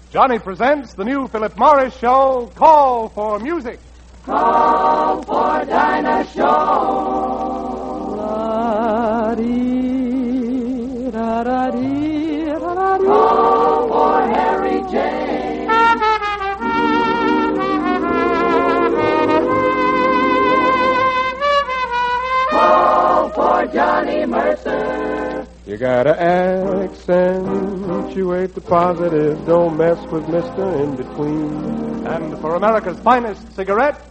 Johnny presents the new Philip Morris show, Call for Music. Call for Dinah Show. Call for Harry James. Call for Johnny Mercer. You gotta accentuate the positive. Don't mess with Mr. In Between. And for America's finest cigarette,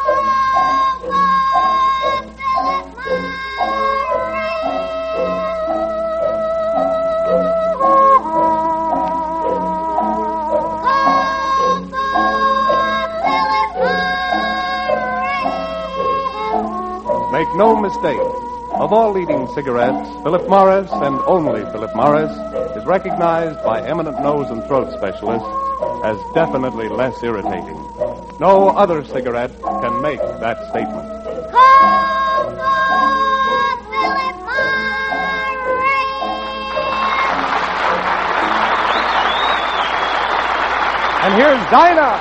make no mistake. Of all leading cigarettes, Philip Morris, and only Philip Morris, is recognized by eminent nose and throat specialists as definitely less irritating. No other cigarette can make that statement. Call for Philip Morris. And here's Dinah.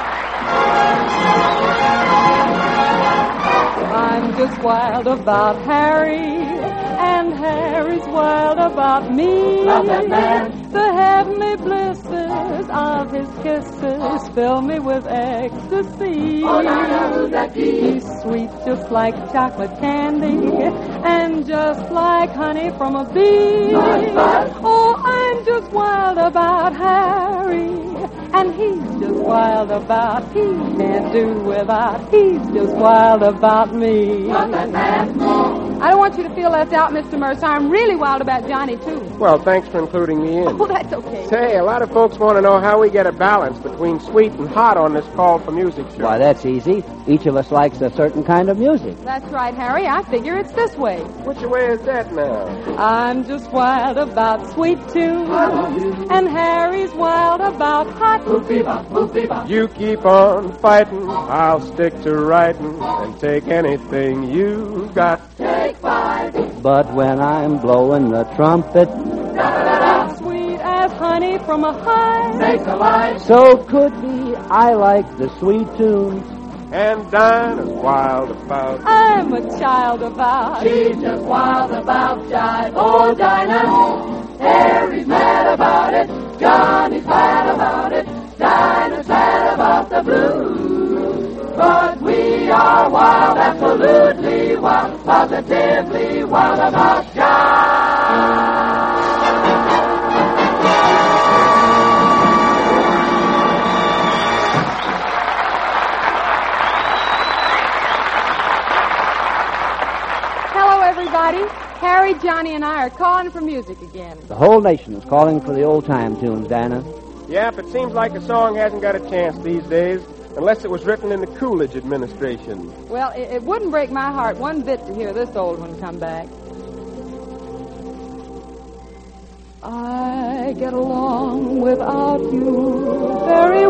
I'm just wild about Harry, and Harry's wild about me. Love that man. The heavenly blisses of his kisses fill me with ecstasy. Oh, Dinah, who's that key? He's sweet just like chocolate candy, and just like honey from a bee. Buzz. Oh, I'm just wild about Harry, and he's just wild about, he can't do without, he's just wild about me. Love that man. I don't want you to feel left out, Mr. Mercer. I'm really wild about Johnny, too. Well, thanks for including me in. Oh, that's okay. Say, a lot of folks want to know how we get a balance between sweet and hot on this Call for Music show. Why, that's easy. Each of us likes a certain kind of music. That's right, Harry. I figure it's this way. Which way is that now? I'm just wild about sweet tunes, and Harry's wild about hot. You keep on fighting, I'll stick to writing, and take anything you've got. Take 5. But when I'm blowing the trumpet, Sweet as honey from a hive. Makes a life. so could be I like the sweet tunes. And Dinah's wild about. I'm a child about. She's just wild about jive. Oh, Dinah. Harry's mad about it. Johnny's mad about it. Dinah's mad about the blues. But we are wild, absolutely wild, positively wild about jive. Hello, everybody. Harry, Johnny, and I are calling for music again. The whole nation is calling for the old-time tunes, Dinah. Yep, it seems like a song hasn't got a chance these days, unless it was written in the Coolidge administration. Well, it wouldn't break my heart one bit to hear this old one come back. I get along without you very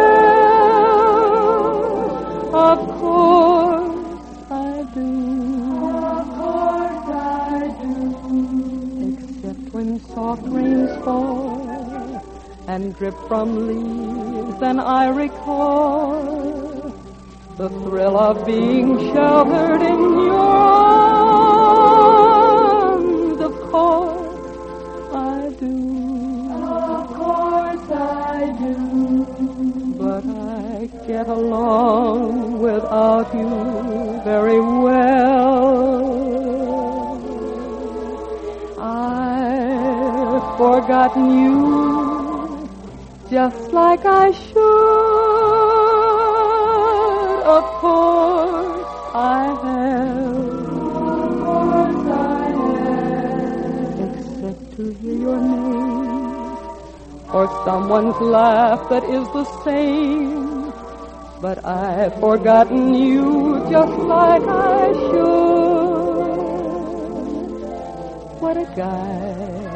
well. Of course I do. Of course I do. Except when soft rains fall and drip from leaves, then I recall the thrill of being sheltered in your arms. Of course I do. Of course I do. But I get along without you very well. I've forgotten you just like I should. Of course I have. Of course I have. Except to hear your name or someone's laugh that is the same. But I've forgotten you just like I should. What a guy.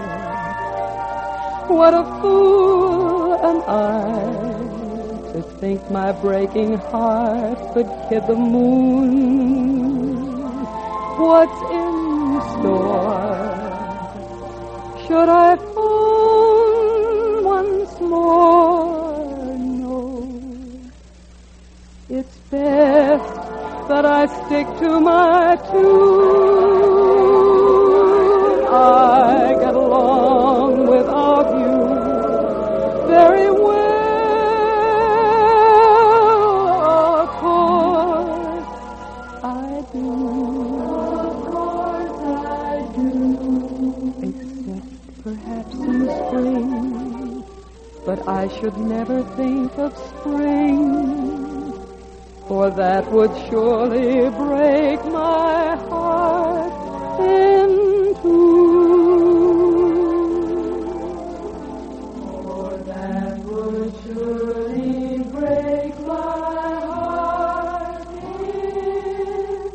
What a fool am I to think my breaking heart could kid the moon. What's in store? Should I phone once more to my tune. I get along without you very well. Of course I do. Of course I do. Except perhaps in spring. But I should never think of spring, for that would surely break my heart in two. For that would surely break my heart in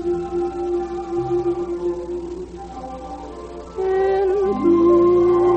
two.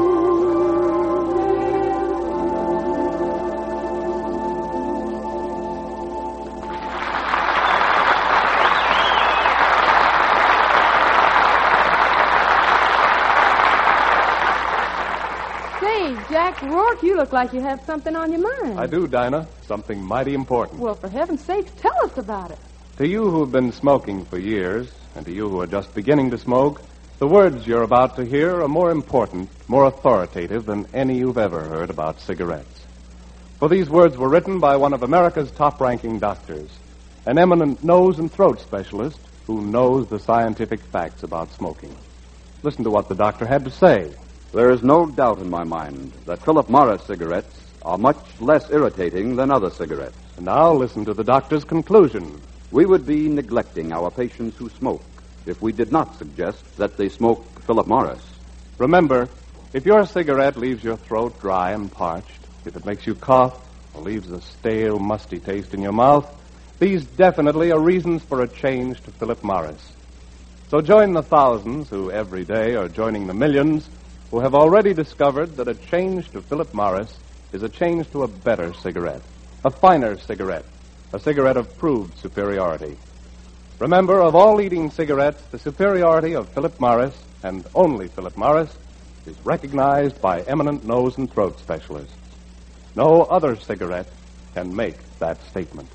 Jack Rourke, you look like you have something on your mind. I do, Dinah. Something mighty important. Well, for heaven's sakes, tell us about it. To you who have been smoking for years, and to you who are just beginning to smoke, the words you're about to hear are more important, more authoritative than any you've ever heard about cigarettes. For these words were written by one of America's top-ranking doctors, an eminent nose and throat specialist who knows the scientific facts about smoking. Listen to what the doctor had to say. There is no doubt in my mind that Philip Morris cigarettes are much less irritating than other cigarettes. And now listen to the doctor's conclusion. We would be neglecting our patients who smoke if we did not suggest that they smoke Philip Morris. Remember, if your cigarette leaves your throat dry and parched, if it makes you cough or leaves a stale, musty taste in your mouth, these definitely are reasons for a change to Philip Morris. So join the thousands who every day are joining the millions who have already discovered that a change to Philip Morris is a change to a better cigarette, a finer cigarette, a cigarette of proved superiority. Remember, of all leading cigarettes, the superiority of Philip Morris, and only Philip Morris, is recognized by eminent nose and throat specialists. No other cigarette can make that statement.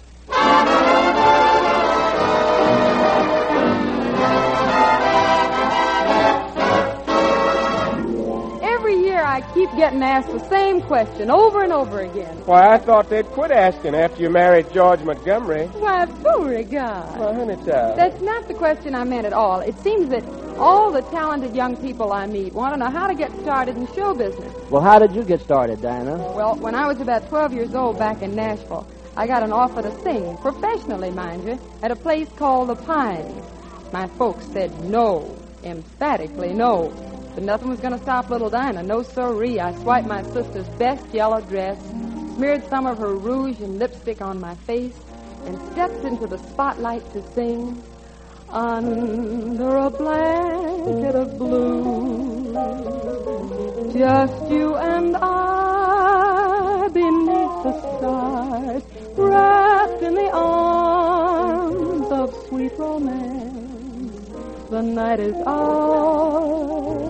I keep getting asked the same question over and over again. Why, I thought they'd quit asking after you married George Montgomery. Why, Beauregard. Well, honey child. That's not the question I meant at all. It seems that all the talented young people I meet want to know how to get started in show business. Well, how did you get started, Dinah? Well, when I was about 12 years old back in Nashville, I got an offer to sing, professionally, mind you, at a place called The Pines. My folks said no, emphatically no. But nothing was going to stop little Dinah. No siree. I swiped my sister's best yellow dress, smeared some of her rouge and lipstick on my face, and stepped into the spotlight to sing Under a Blanket of Blue. Just you and I beneath the stars, wrapped in the arms of sweet romance. The night is ours.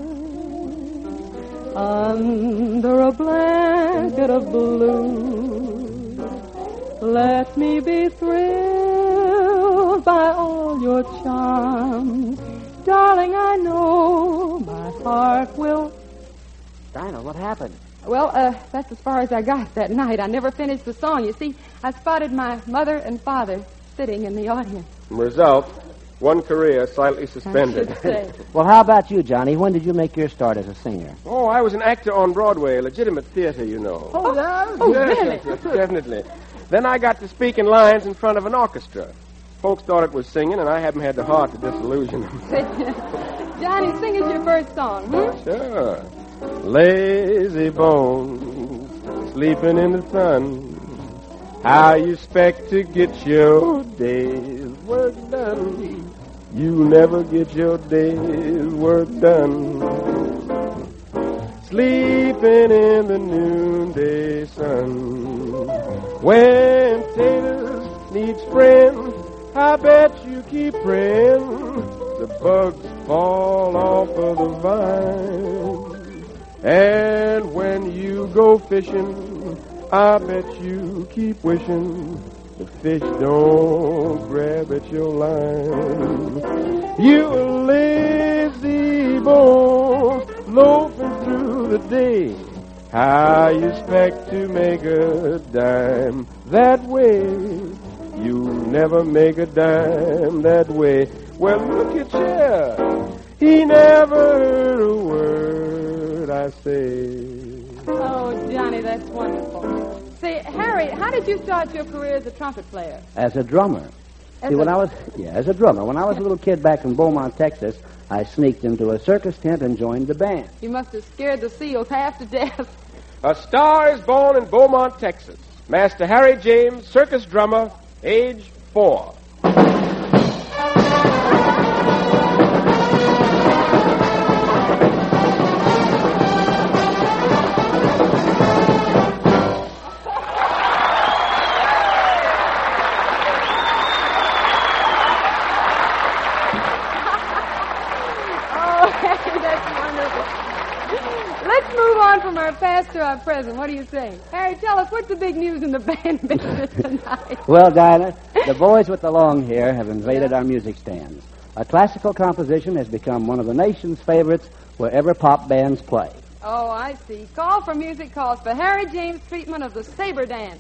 Under a blanket of blue, let me be thrilled by all your charms. Darling, I know my heart will... Dinah, what happened? Well, that's as far as I got that night. I never finished the song. You see, I spotted my mother and father sitting in the audience. Result, one career slightly suspended. I should say. Well, how about you, Johnny? When did you make your start as a singer? Oh, I was an actor on Broadway, a legitimate theater, you know. Oh, Yes, really? yes, definitely. Then I got to speak in lines in front of an orchestra. Folks thought it was singing, and I haven't had the heart to disillusion them. Johnny, sing us your first song, Sure. Lazy bones, sleeping in the sun. How you expect to get your day's work done? You never get your day's work done. Sleeping in the noonday sun. When taters need spraying, I bet you keep praying the bugs fall off of the vine. And when you go fishing, I bet you keep wishing The fish don't grab at your line. You lazy bones loafing through the day. How you expect to make a dime that way? You never make a dime that way. Well, look at you. He never heard a word I say. Oh, Johnny, that's wonderful. Say, Harry, how did you start your career as a trumpet player? As a drummer. As a drummer. When I was a little kid back in Beaumont, Texas, I sneaked into a circus tent and joined the band. You must have scared the seals half to death. A star is born in Beaumont, Texas. Master Harry James, circus drummer, age 4. Let's move on from our past to our present. What do you say? Harry, tell us, what's the big news in the band business tonight? Well, Dinah, the boys with the long hair have invaded our music stands. A classical composition has become one of the nation's favorites wherever pop bands play. Oh, I see. Call for music calls for Harry James' treatment of the saber dance.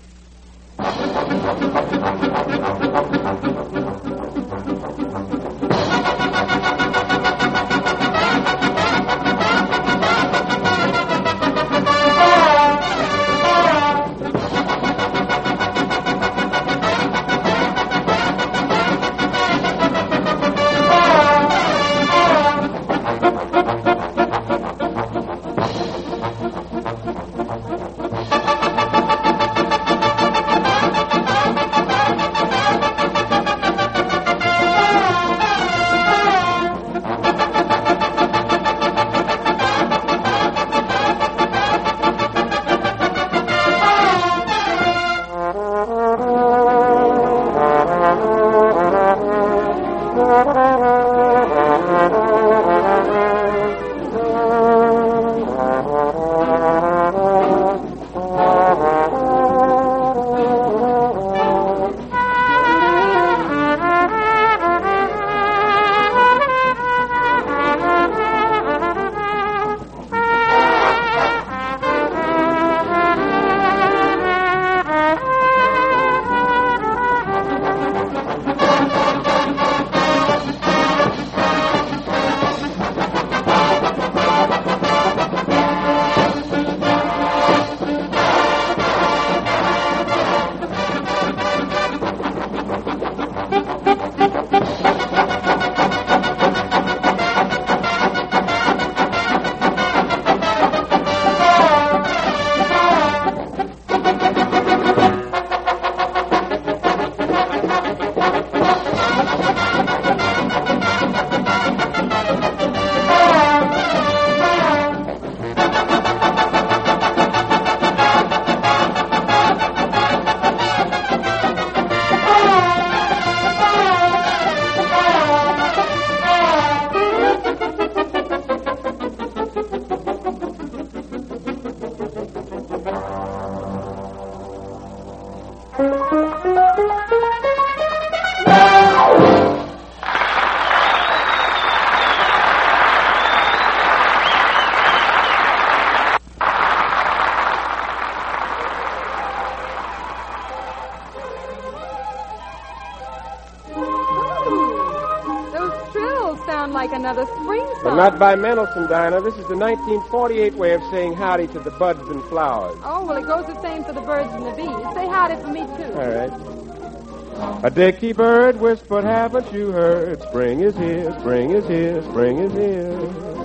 Like another spring song. But not by Mendelssohn, Dinah. This is the 1948 way of saying howdy to the buds and flowers. Oh, well, it goes the same for the birds and the bees. Say howdy for me, too. All right. A dicky bird whispered, haven't you heard? Spring is here, spring is here, spring is here.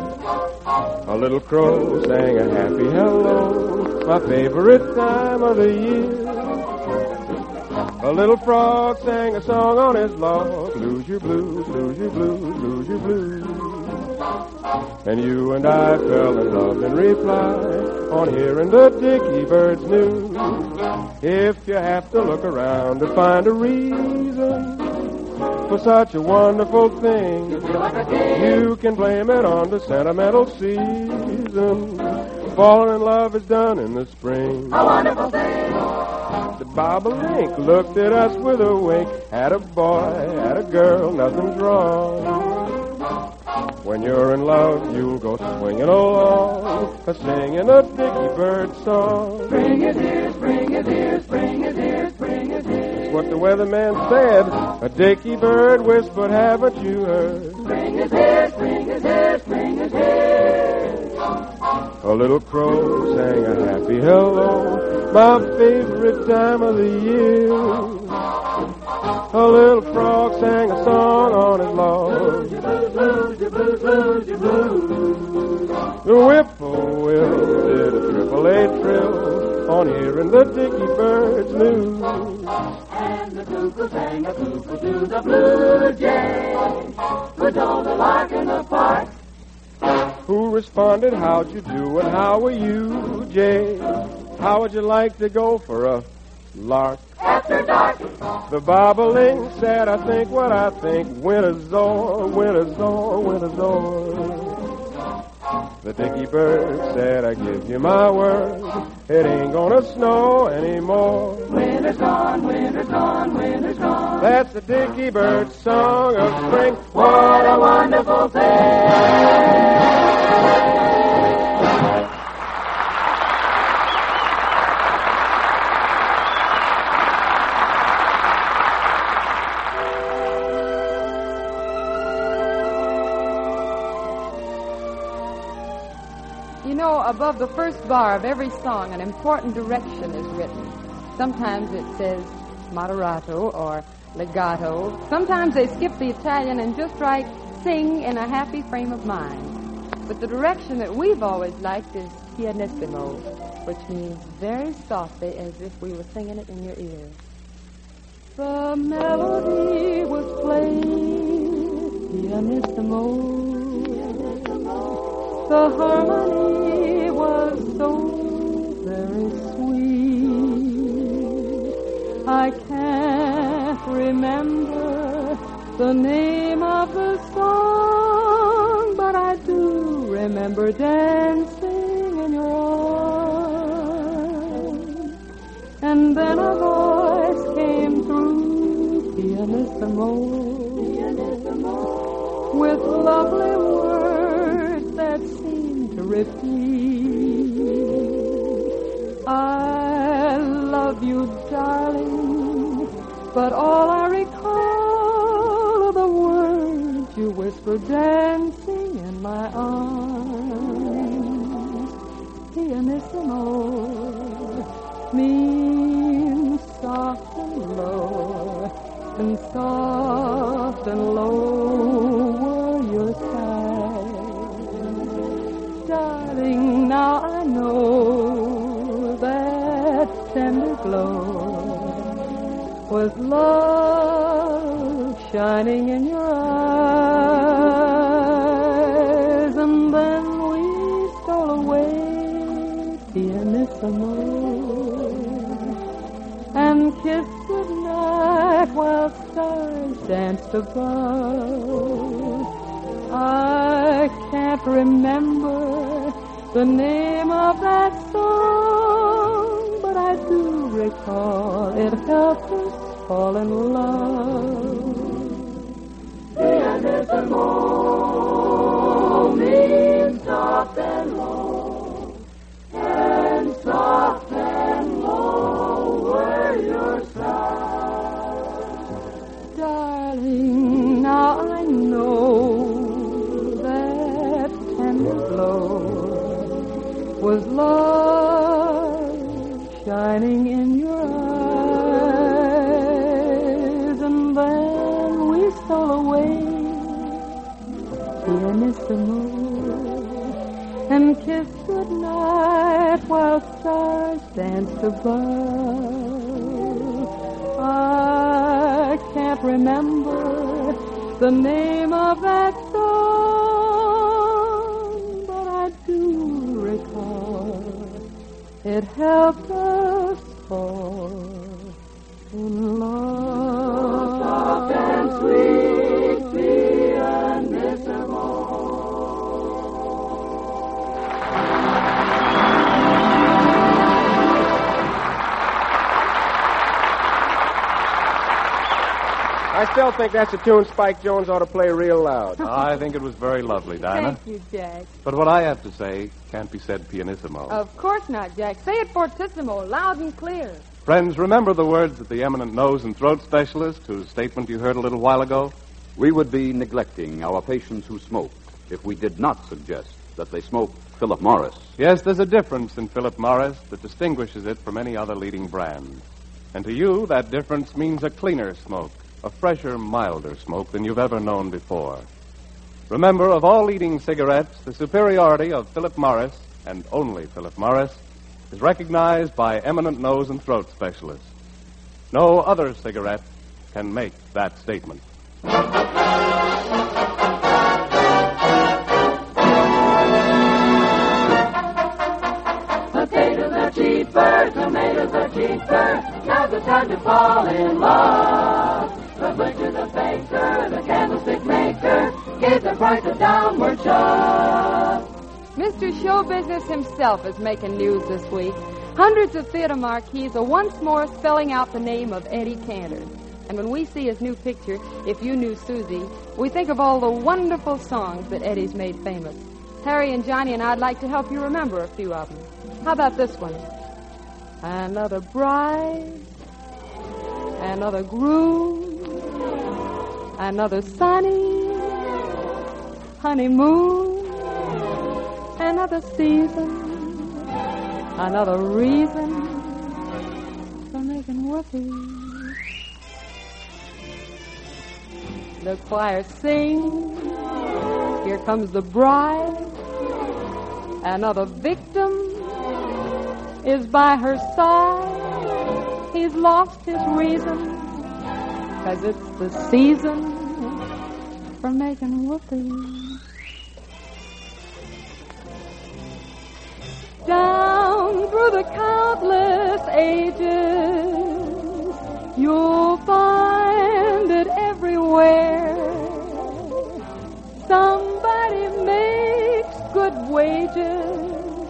A little crow sang a happy hello, my favorite time of the year. A little frog sang a song on his log, lose your blues, lose your blues, lose your blues. And you and I fell in love in reply on hearing the dicky bird's news. If you have to look around to find a reason for such a wonderful thing, you can blame it on the sentimental season. Falling in love is done in the spring. A wonderful thing. The Bobolink looked at us with a wink. Had a boy, had a girl, nothing's wrong. When you're in love, you'll go swinging along, singing a dicky bird song. Spring is here, spring is here, spring is here, spring is here. That's what the weatherman said. A dicky bird whispered, haven't you heard? Spring is here, spring is here, spring is here. A little crow sang a happy hello, my favorite time of the year. A little frog sang a song on his log. The whippoorwill did a triple-A trill on hearing the dicky bird's news. And the cuckoo sang a cuckoo to the blue jay, who told the lark in the park. Who responded, how'd you do and how are you, Jay? How would you like to go for a lark? After dark, The bobolink said, I think what I think. Winter's o'er, winter's o'er, winter's o'er. The dicky bird said, I give you my word, it ain't gonna snow anymore. winter's gone, winter's gone, winter's gone. That's the dicky bird's song of spring. What a wonderful thing. You know, above the first bar of every song, an important direction is written. Sometimes it says moderato or legato. Sometimes they skip the Italian and just write sing in a happy frame of mind. But the direction that we've always liked is pianissimo, which means very softly as if we were singing it in your ear. The melody was played pianissimo. The harmony was so very sweet. I can't remember the name of the song, but I do remember dancing in your arms. And then a voice came through, pianissimo, with lovely words that seemed to repeat. I love you, darling, but all I recall are the words you whispered dancing in my arms. Pianissimo means soft and low, and soft and low were your sighs. Darling, now I know that tender glow was love shining in your eyes. And then we stole away, pianissimo, and kissed goodnight while stars danced above. I can't remember the name of that song, but I do recall it helped us fall in love. Pianissimo means soft and low, and soft and low were your sighs. Darling, now I know that tender glow was love shining in your eyes. And then we stole away, pianissimo, and kissed goodnight while stars danced above. I can't remember the name of that song, but I do recall it helped us fall in love. Soft and sweet, pianissimo. I still think that's a tune Spike Jones ought to play real loud. I think it was very lovely, Dinah. Thank you, Jack. But what I have to say can't be said pianissimo. Of course not, Jack. Say it fortissimo, loud and clear. Friends, remember the words of the eminent nose and throat specialist whose statement you heard a little while ago? We would be neglecting our patients who smoke if we did not suggest that they smoke Philip Morris. Yes, there's a difference in Philip Morris that distinguishes it from any other leading brand. And to you, that difference means a cleaner smoke, a fresher, milder smoke than you've ever known before. Remember, of all leading cigarettes, the superiority of Philip Morris, and only Philip Morris, is recognized by eminent nose and throat specialists. No other cigarette can make that statement. Potatoes are cheaper, tomatoes are cheaper. Now's the time to fall in love. The butcher, the baker, the candlestick maker gave the price a downward shove. Mr. Show Business himself is making news this week. Hundreds of theater marquees are once more spelling out the name of Eddie Cantor. And when we see his new picture, If You Knew Susie, we think of all the wonderful songs that Eddie's made famous. Harry and Johnny and I'd like to help you remember a few of them. How about this one? Another bride, another groom, another sunny honeymoon, another season, another reason for making whoopee. The choir sings, here comes the bride, another victim is by her side. He's lost his reason, 'cause it's the season for making whoopee. Down through the countless ages, you'll find it everywhere. Somebody makes good wages.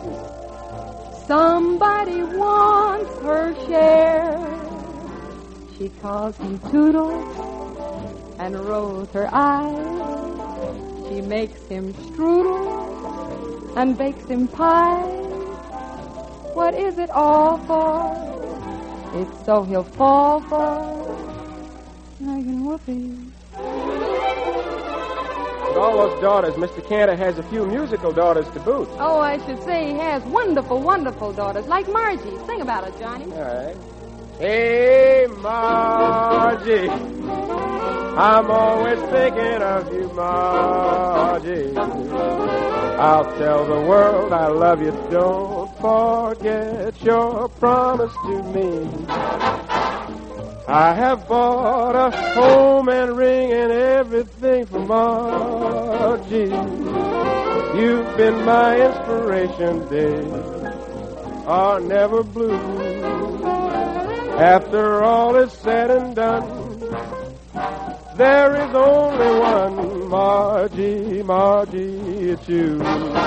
Somebody wants her share. She calls him Toodles and rolls her eyes. She makes him strudel and bakes him pie. What is it all for? It's so he'll fall for making whoopee. With all those daughters, Mr. Cantor has a few musical daughters to boot. Oh, I should say he has wonderful, wonderful daughters, like Margie. Sing about it, Johnny. All right. Hey, Margie, I'm always thinking of you, Margie. I'll tell the world I love you. Don't forget your promise to me. I have bought a home and ring and everything for Margie. You've been my inspiration, days are never blue. After all is said and done, there is only one Margie, Margie, it's you.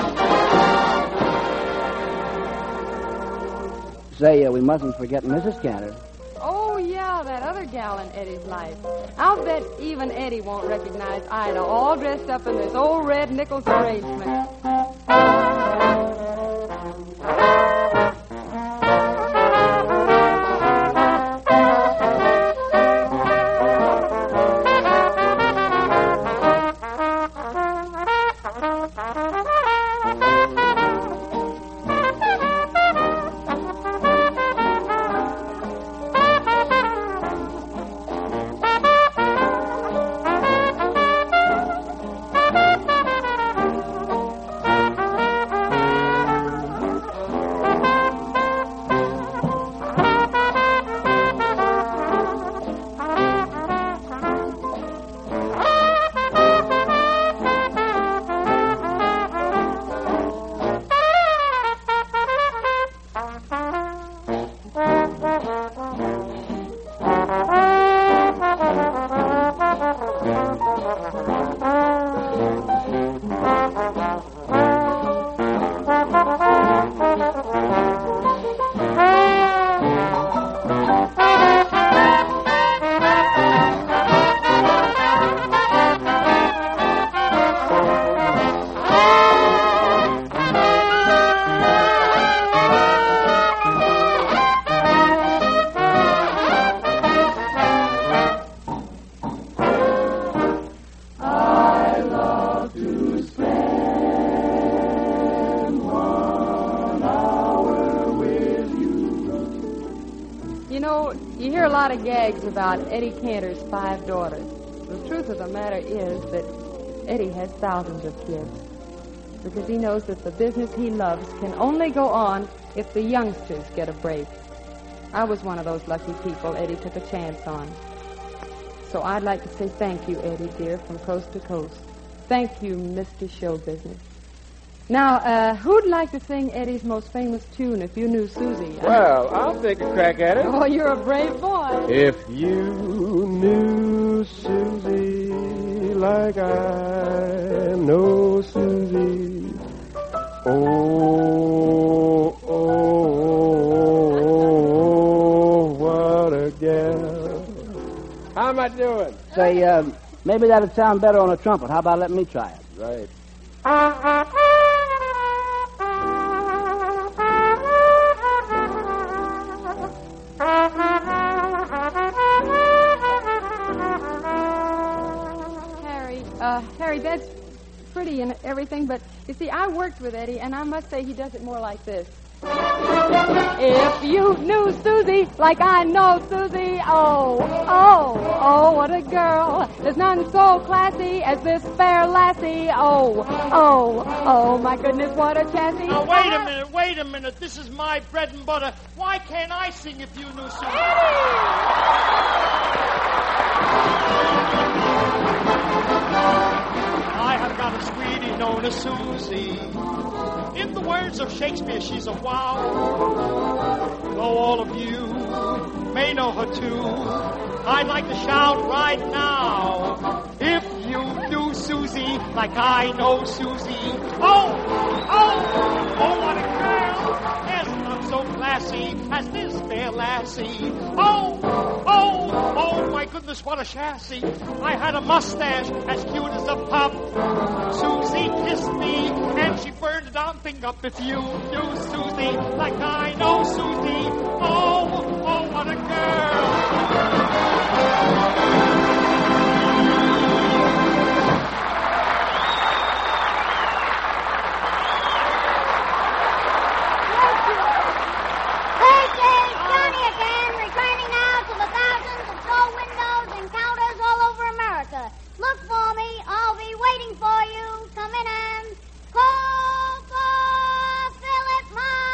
Say, we mustn't forget Mrs. Cantor. Oh, yeah, that other gal in Eddie's life. I'll bet even Eddie won't recognize Ida, all dressed up in this old red Nichols arrangement. You know, you hear a lot of gags about Eddie Cantor's 5 daughters. The truth of the matter is that Eddie has thousands of kids because he knows that the business he loves can only go on if the youngsters get a break. I was one of those lucky people Eddie took a chance on. So I'd like to say thank you, Eddie, dear, from coast to coast. Thank you, Mr. Show Business. Now, who'd like to sing Eddie's most famous tune, If You Knew Susie? Well, I'll take a crack at it. Oh, you're a brave boy. If you knew Susie like I know Susie, oh, what a gal. How am I doing? Say, maybe that'd sound better on a trumpet. How about letting me try it? Right. Harry, that's pretty and everything, but you see, I worked with Eddie, and I must say he does it more like this. If you knew Susie like I know Susie, oh, what a girl. There's none so classy as this fair lassie. Oh, my goodness, what a chassis. Now, wait a minute. This is my bread and butter. Why can't I sing If You Knew Susie? I have got a sweetie known as Susie. In the words of Shakespeare, she's a wow. Though all of you may know her too, I'd like to shout right now, if you knew Susie like I know Susie. Oh, what a girl. There's none so classy as this fair lassie. Oh, my goodness, what a chassis. I had a mustache as cute as a pup. Susie kissed me, and she burned it on thing up. If you knew Susie like I know Susie. Oh, what a girl. Look for me. I'll be waiting for you. Come in and call for Philip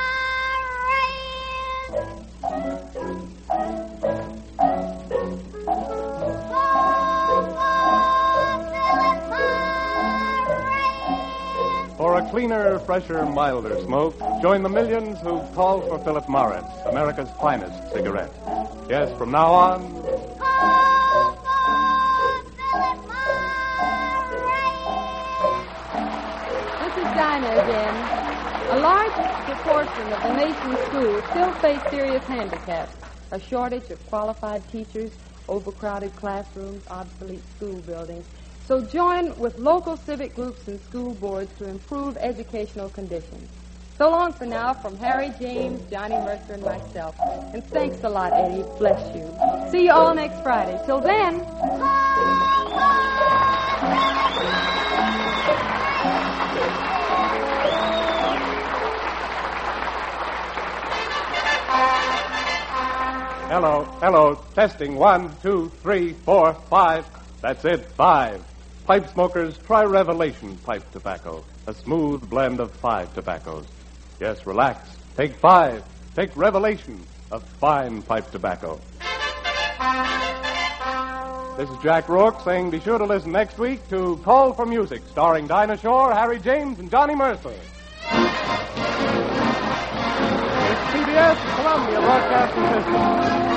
Morris. For a cleaner, fresher, milder smoke, join the millions who call for Philip Morris, America's finest cigarette. Yes, from now on, Dinah again. A large proportion of the nation's schools still face serious handicaps. A shortage of qualified teachers, overcrowded classrooms, obsolete school buildings. So join with local civic groups and school boards to improve educational conditions. So long for now from Harry, James, Johnny Mercer, and myself. And thanks a lot, Eddie. Bless you. See you all next Friday. Till then... Hello. Testing. 1, 2, 3, 4, 5. That's it, 5. Pipe smokers, try Revelation pipe tobacco. A smooth blend of 5 tobaccos. Yes, relax. Take 5. Take Revelation of fine pipe tobacco. This is Jack Rourke saying be sure to listen next week to Call for Music, starring Dinah Shore, Harry James, and Johnny Mercer. It's CBS, Columbia Broadcasting System.